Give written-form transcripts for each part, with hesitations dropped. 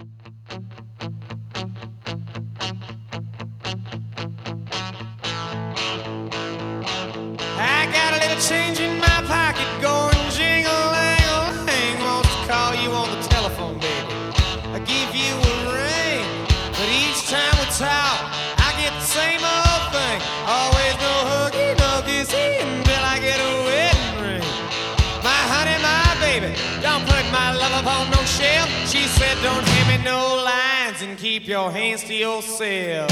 I got a little change in my pocket going jingle-lang-a-lang. Wants to call you on the telephone, baby. I give you a ring, but each time we talk, I get the same old thing. Always no huggy, no kissy until I get a wedding ring. My honey, my baby, don't put my love up on no shelf. She said don't hand me no lines and keep your hands to yourself.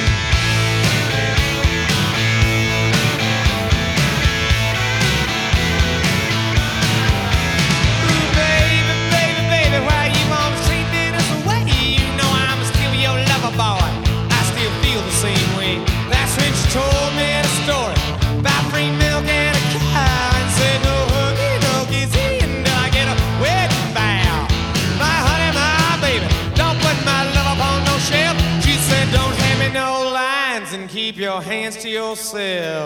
Told me the story about free milk and a cow and said no huggy, no kissy until I get a wedding vow. My honey, my baby, don't put my love up on no shelf. She said don't hand me no lines and keep your hands to yourself.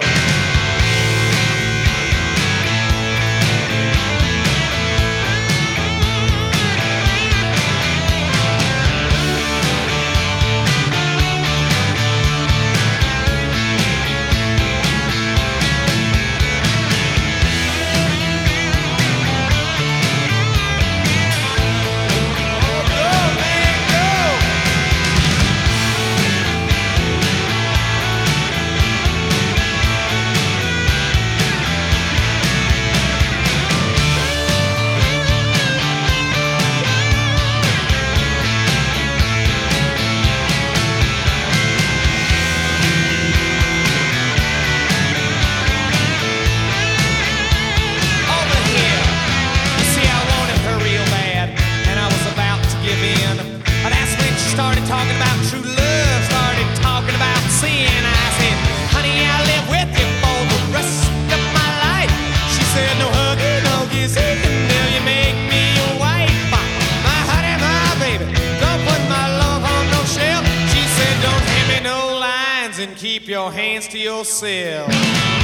Started talking about true love, started talking about sin. I said, honey, I'll live with you for the rest of my life. She said, no huggy, no kissy until you make me your wife. My honey, my baby, don't put my love on no shelf. She said, don't hand me no lines and keep your hands to yourself.